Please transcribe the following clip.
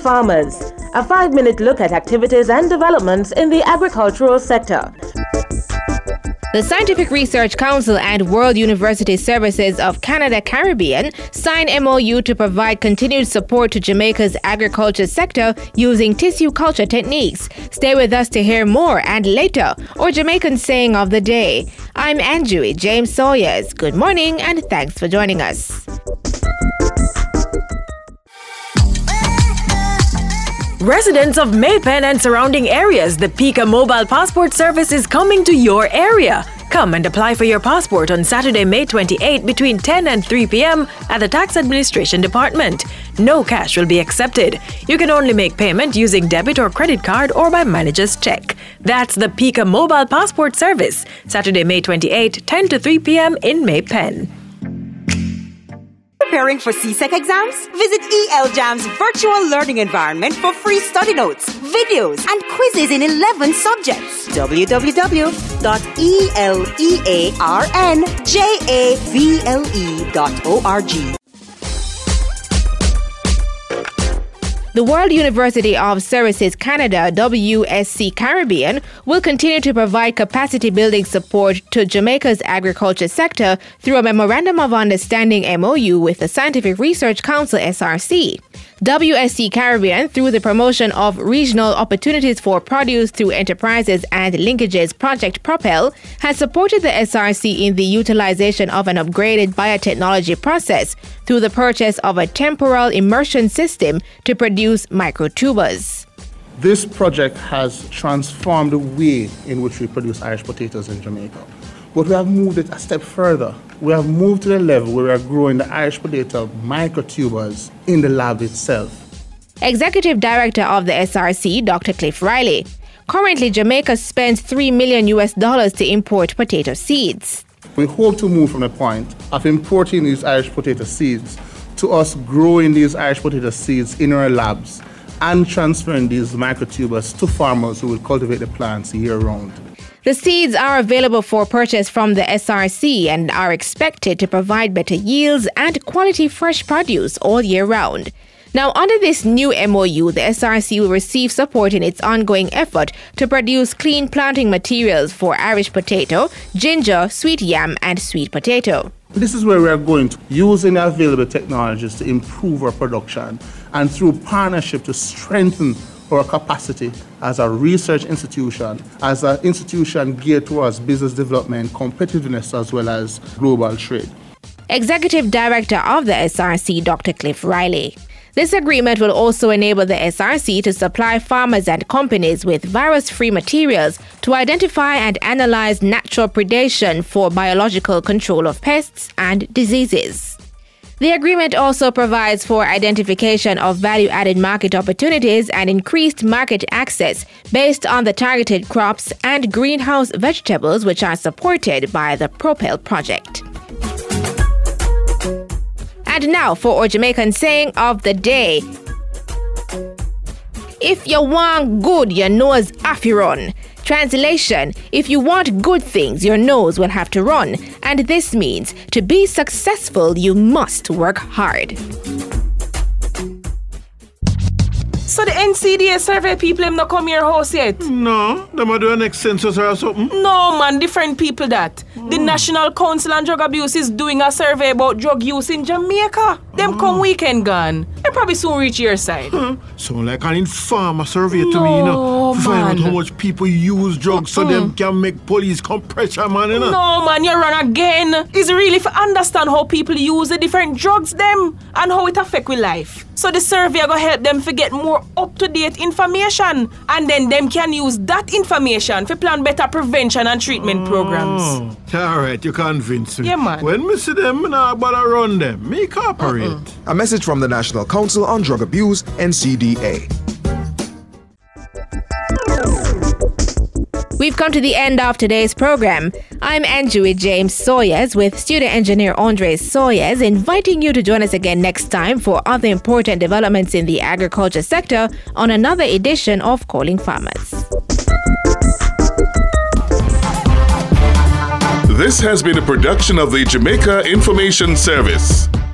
Farmers, a 5-minute look at activities and developments in the agricultural sector. The Scientific Research Council and World University Services of Canada Caribbean signed MOU to provide continued support to Jamaica's agriculture sector using tissue culture techniques. Stay with us to hear more, and later, our Jamaican saying of the day. I'm Andrew James Sawyers. Good morning and thanks for joining us. Residents of Maypen and surrounding areas, the Pika Mobile Passport Service is coming to your area. Come and apply for your passport on Saturday, May 28 between 10 and 3 p.m. at the Tax Administration Department. No cash will be accepted. You can only make payment using debit or credit card or by manager's check. That's the Pika Mobile Passport Service, Saturday, May 28, 10 to 3 p.m. in Maypen. Preparing for CSEC exams? Visit ELJAM's virtual learning environment for free study notes, videos, and quizzes in 11 subjects. www.elearnjavle.org. The World University of Services Canada, WSC Caribbean, will continue to provide capacity building support to Jamaica's agriculture sector through a Memorandum of Understanding MOU with the Scientific Research Council, SRC. WSC Caribbean, through the promotion of regional opportunities for produce through enterprises and linkages Project Propel, has supported the SRC in the utilization of an upgraded biotechnology process through the purchase of a temporal immersion system to produce microtubers. This project has transformed the way in which we produce Irish potatoes in Jamaica. But we have moved it a step further. We have moved to the level where we are growing the Irish potato microtubers in the lab itself. Executive Director of the SRC, Dr. Cliff Riley. Currently, Jamaica spends $3 million to import potato seeds. We hope to move from the point of importing these Irish potato seeds to us growing these Irish potato seeds in our labs and transferring these microtubers to farmers who will cultivate the plants year-round. The seeds are available for purchase from the SRC and are expected to provide better yields and quality fresh produce all year round. Now, under this new MOU, the SRC will receive support in its ongoing effort to produce clean planting materials for Irish potato, ginger, sweet yam, and sweet potato. This is where we are going to using the available technologies to improve our production and through partnership to strengthen our capacity as a research institution, as an institution geared towards business development, competitiveness, as well as global trade. Executive Director of the SRC, Dr. Cliff Riley. This agreement will also enable the SRC to supply farmers and companies with virus-free materials to identify and analyze natural predation for biological control of pests and diseases. The agreement also provides for identification of value-added market opportunities and increased market access based on the targeted crops and greenhouse vegetables which are supported by the Propel project. And now for our Jamaican saying of the day. If you want good, your nose have to run. Translation, if you want good things, your nose will have to run. And this means, to be successful, you must work hard. So the NCDA survey people them not come here house yet? No, them are doing next census or something. No man, different people that. The National Council on Drug Abuse is doing a survey about drug use in Jamaica. Them come weekend gone. They probably soon reach your side. So like an informer survey to me, you know. To find out how much people use drugs so them can make police come pressure, man, you know. No man, you run again. It's really for understand how people use the different drugs them and how it affect with life. So the survey will help them to get more up-to-date information, and then them can use that information to plan better prevention and treatment programs. All right, you convince me. Yeah, man. When me see them, me nah bother run them. Me cooperate. A message from the National Council on Drug Abuse, NCDA. We've come to the end of today's program. I'm Andrew James Sawyers with student engineer Andre Sawyers, inviting you to join us again next time for other important developments in the agriculture sector on another edition of Calling Farmers. This has been a production of the Jamaica Information Service.